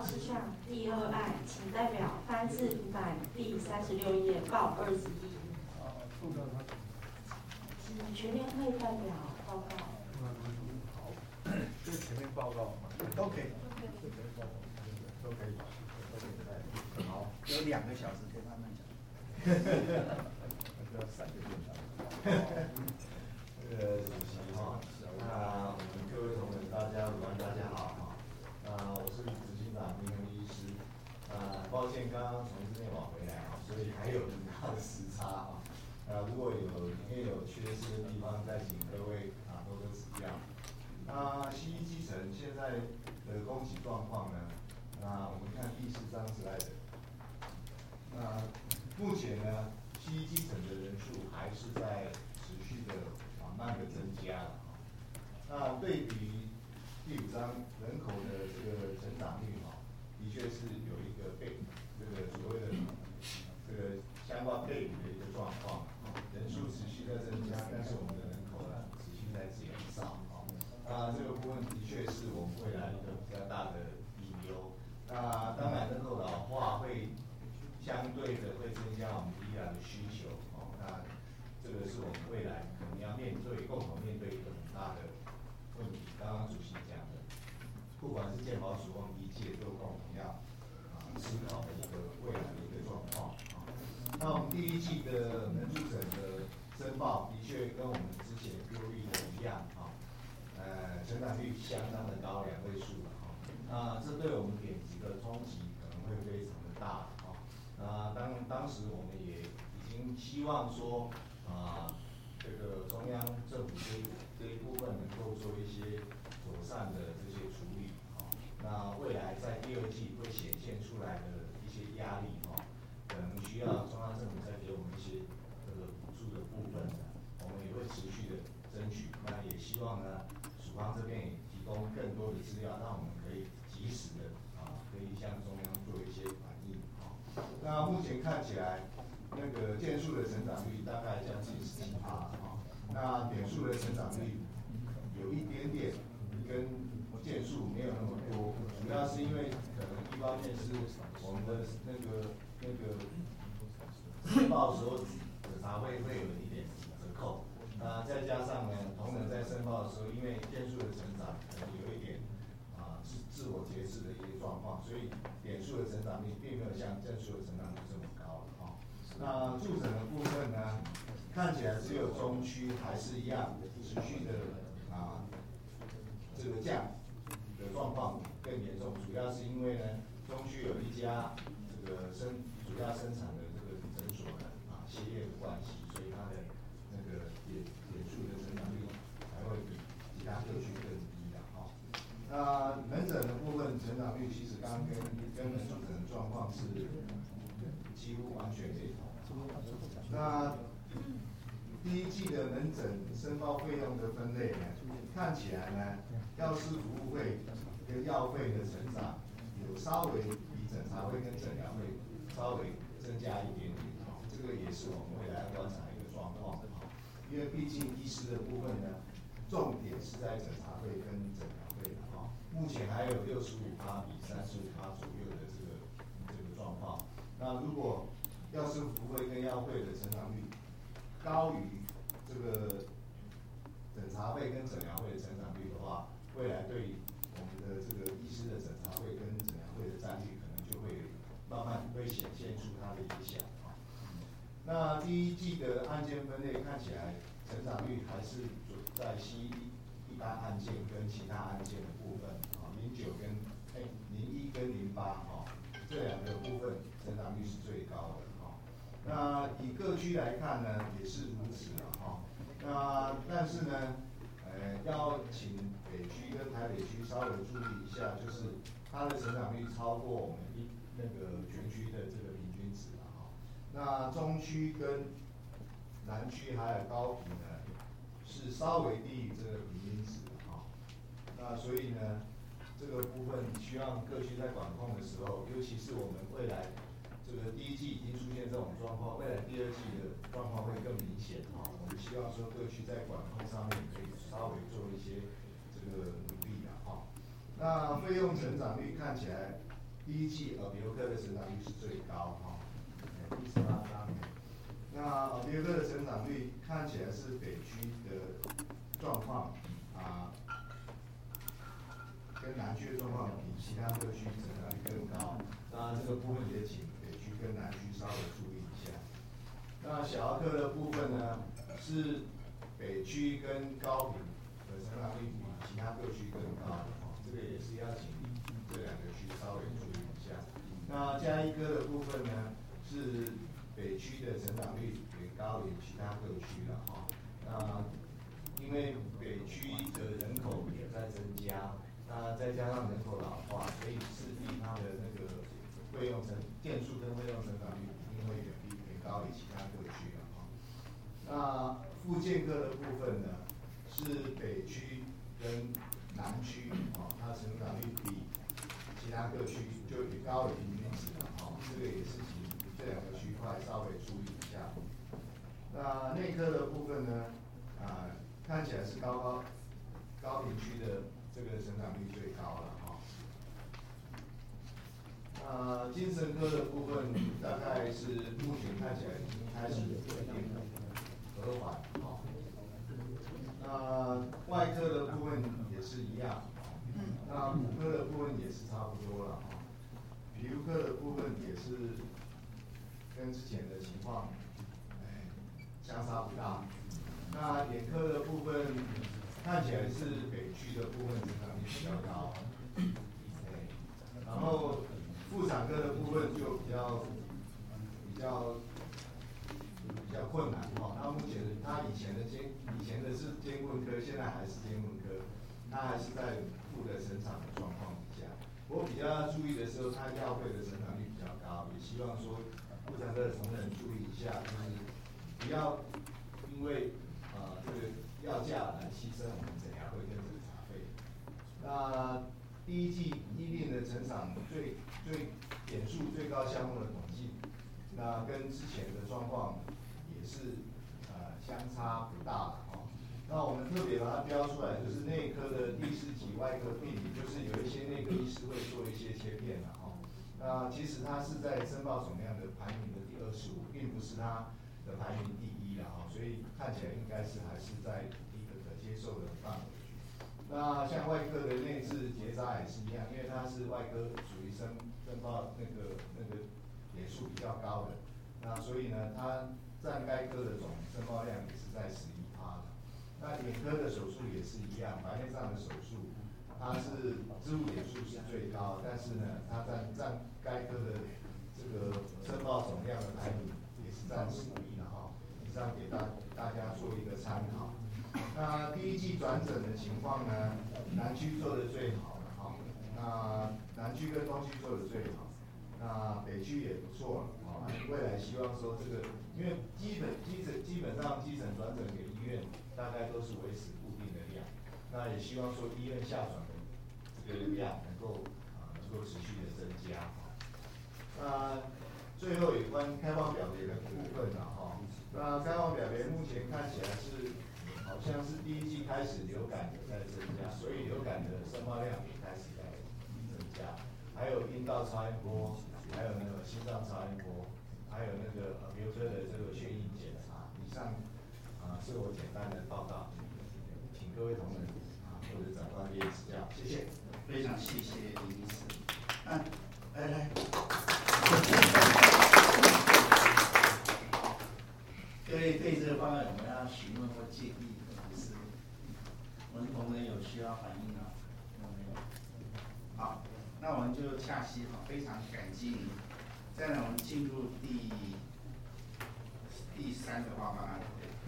事项第2案，请代表翻至图版第36页报21。请全联会代表报告。 好，这是前面报告吗？ 都可以， 都可以。 好，有2个小时可以慢慢讲。 要3个电脑。 主席哈，那我们各位同仁大家好哈，我是执行长林恒医师，抱歉刚刚从这边往回来啊，所以还有很大的时差啊，如果里面有缺失的地方，再请各位多多指教。西医基层现在的供给状况呢，我们看第4章slide，目前呢，西医基层的人数还是在持续的缓慢的增加了。那对比第5章人口的这个成长率的确是有一个这个所谓的这个相关配比的一个状况，人数持续在增加，但是我们的人口呢持续在减少。这个部分的确是我们未来一个比较大的隐忧。当然人口老化会相对的会增加我们医疗的需求，那这个是我们未来可能要共同面对一个很大的问题。刚刚主席讲的，不管是健保署或医界都共同要思考的一个未来的一个状况。那我们第1季的门诊的申报的确跟我们之前忧虑的一样成长率相当的高，2位数了这对我们点击的冲击可能会非常的大当时我们也已经希望说这个中央政府这一部分能够做一些妥善的这些处理那未来在第2季会显现出来的一些压力可能需要中央政府再给我们一些这个补助的部分我们也会持续的争取。那也希望呢，署方这边也提供更多的资料，让我们可以及时的可以向中央做一些反应那目前看起来，那个件数的成长率大概将近17%那点数的成长率有一点点跟件数没有那么多，主要是因为可能一方面是我们的那个申报的时候审查会有一点折扣，再加上呢，同仁在申报的时候，因为件数的成长可能有一点自我节制的一个状况，所以点数的成长率并没有像件数的成长率这么高那助诊的部分呢，看起来只有中区还是一样持续的这个降的状况更严重，主要是因为呢，中区有一家这个主要生产的这个诊所呢歇业的关系，所以它的那个点数的成长率才会比其他各区更低那门诊的部分成长率其实刚刚跟门诊的状况是几乎完全雷同。那第1季的门诊申报费用的分类呢，看起来呢，药师服务费跟药费的成长有稍微比诊查费跟诊疗费稍微增加一点点这个也是我们未来要观察一个状况因为毕竟医师的部分呢，重点是在诊查费跟诊疗费目前还有65%比35%左右的这个状况。那如果药师服务费跟药费的成长率高于这个诊查费跟诊疗费的成长率的话，未来对我们的这个医师的诊查费跟诊疗费的占比可能就会慢慢会显现出它的影响那第1季的案件分类看起来成长率还是在西医一般案件跟其他案件的部分01跟08这2个部分成长率是最高的那以各区来看呢，也是如此但是呢，要请北区跟台北区稍微注意一下，就是它的成长率超过我们那个全区的这个平均值那中区跟南区还有高屏呢，是稍微低于这个平均值那所以呢，这个部分希望各区在管控的时候，尤其是我们未来这个第1季已经出现这种状况，未来第2季的状况会更明显我们希望说各区在管控上面可以稍微做一些这个努力那费用成长率看起来第一季耳鼻喉科的成长率是最高哈，第18章。那耳鼻喉科的成长率看起来是北区的状况跟南区的状况比其他各区成长率更高。当然这个部分也请北区跟南区稍微注意一下。那小儿科的部分呢，是北区跟高屏的成长率比其他各区更高的这个也是要请这两个区稍微注意一下。那家医科的部分呢，是北区的成长率也高于其他各区了那因为北区的人口也在增加，那再加上人口老化，所以势必它的那个件数跟费用成长率一定会远高于其他各区了那复健科的部分呢，是北区跟南区它成长率比其他各区就也高于平均值了这个也是请这两个区块稍微注意一下。那内科的部分呢，看起来是高屏区的这个成长率最高了精神科的部分大概是目前看起来已经开始有一点和缓外科的部分也是一样那骨科的部分也是差不多了皮肤科的部分也是跟之前的情况相差不大。那眼科的部分看起来是北区的部分成长率比较高，然后妇产科的部分就比较困难它目前它以前的是监棍科，现在还是监棍科，它还是在负的成长的状况底下。不过比较要注意的时候，它药费的成长率比较高，也希望说妇产科的同仁注意一下，就是不要因为这个药价来牺牲我们诊疗费跟诊查费。那第一季医病的成长最点数最高项目的统计，那跟之前的状况也是相差不大了那我们特别把它标出来，就是内科的第4级外科病理，就是有一些内科医师会做一些切片那其实它是在申报总量的排名的第25，并不是它的排名第1所以看起来应该是还是在一个可接受的范围。那像外科的内痔结扎也是一样，因为它是外科属于申报那个点数比较高的，那所以呢，它占该科的总申报量也是在11%的。那眼科的手术也是一样，白内障的手术，它是支付点数是最高，但是呢，它占该科的这个申报总量的排名也是占11的以上给大家做一个参考。那第一季转诊的情况呢，南区做的最好了那南区跟东区做的最好，那北区也不错了未来希望说这个，因为基本上基层转诊给医院，大概都是维持固定的量，那也希望说医院下转的这个量能够持续的增加最后有关开放表别的部分那开放表别目前看起来是好像是第一季开始流感有在增加，所以流感的申报量也开始在增加，还有阴道超音波，还有那个心脏超音波，还有那个耳鼻喉科的这个血液检查。以上是我简单的报告，请各位同仁或者长官给予指教，谢谢。 非常谢谢林医师。来。各位对这个方案我们要询问或建议，还是我们同仁有需要反映的？没有。好，那我们就洽悉非常感激您。再来，我们进入第3个报告案。